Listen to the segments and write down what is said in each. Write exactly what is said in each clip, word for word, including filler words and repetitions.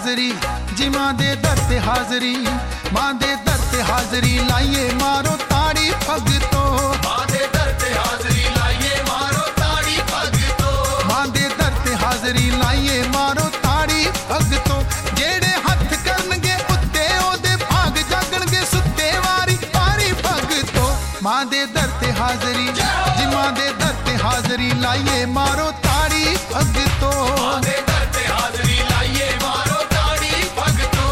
हाजरी जी मां दे दर ते हाजरी, मां दे दर ते हाजरी लाइए मारो ताड़ी भगतो, मां दे दर ते हाजरी लाइए मारो ताड़ी भगतो, मां दे दर ते हाजरी लाइए मारो ताड़ी भगतो। जेड़े हथ करनगे उत्ते ओदे भाग जागणगे सुत्ते वारी पारी भगतो। मां दे दर ते हाजरी जी मां दे दर ते हाजरी लाइए मारो ताड़ी भगतो, मां दे दर ते हाजरी लाइए मारो ताड़ी भगतो।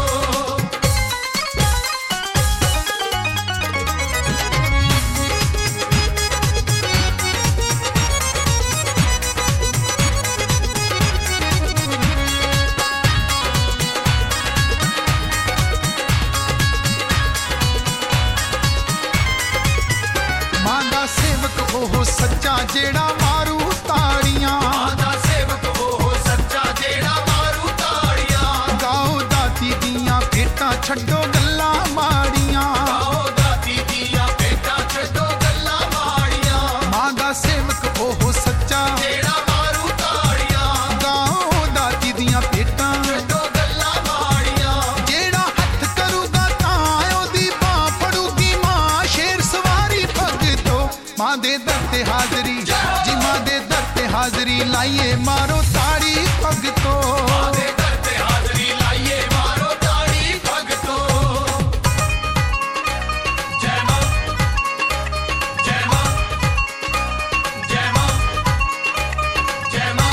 मां दा सेवक ओह सच्चा जेड़ा मारू ताड़ियां, मां दा सेवक ओह सच्चा जेड़ा मारू ताड़ियां, गाओ दाती दियां भेटां छड्डो गल्लां माड़ियां, गाओ दाती दियां भेटां छड्डो गल्लां माड़ियां, मां दा सेवक ओह सच्चा जेड़ा मारू ताड़ियां, गाओ दाती दियां भेटां छड्डो गल्लां माड़ियां, जेड़ा हथ करूगा तां ओदी बां फड़ूगी मां शेर सवारी भगतो। मां दे दर ते हाजरी जी मां दे दर ते हाजरी लाइए मारो ताड़ी भगतो, मां दे दर ते हाजरी लाइए मारो ताड़ी भगतो। जय मां जय मां जय मां जय मां।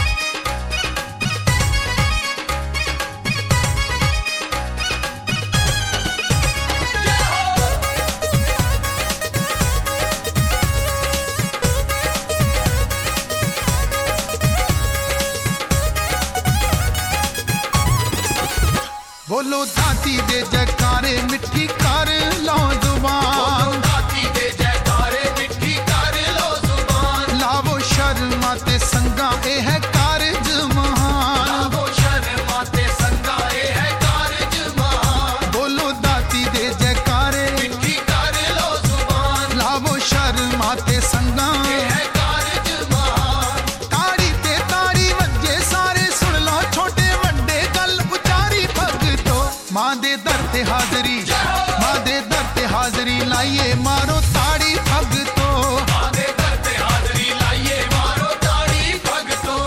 बोलो दाती दे जयकारे मिठी कर लो जुबान, दाती दे जयकारे मिठी कर लो जुबान, लावो शर्मा ते संगा ए है कारज महान। लावो शर्मा ते संगा ए है कारज महान, बोलो दाती दे जयकारे मिठी कर लो जुबान, लावो शर्मा ते संगा ए है कारज महान। ताड़ी ते ताड़ी वज्जे सारे सुन लो छोटे वड्डे गल उचारी भगतो। मां दे दर ते हाजरी मां दे दर ते हाजरी लाइए मारो ताड़ी भगतो, मां दे दर ते हाजरी लाइए मारो ताड़ी भगतो।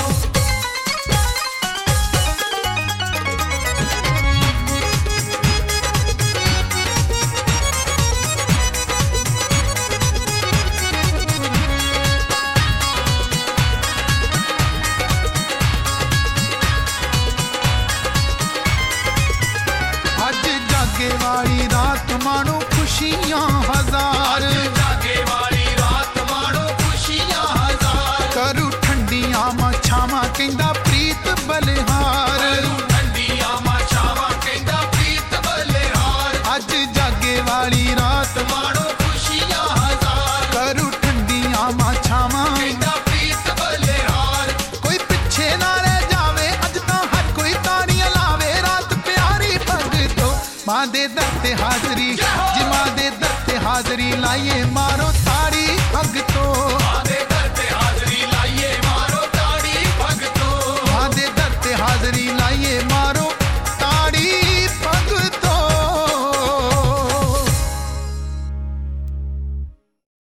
अज जागे वाली रात मानो खुशियां हजार, जागे वाली रात माणो खुशियां हजार, करू ठंडियां मछावां कहंदा प्रीत बलिहार। ठंडियां माछावां कहंदा प्रीत बलिहार, अज जागे वाली रात माणो खुशियां हजार, करू ठंडियां मछावां कहंदा प्रीत बलिहार। कोई पिछे ना रह जावे अज तां हर कोई ताड़ियां लावे रात प्यारी भगतो। मां दे दर ते हाजरी जी मां दे दर ते हाजरी लाइए मारो ताड़ी भगतो,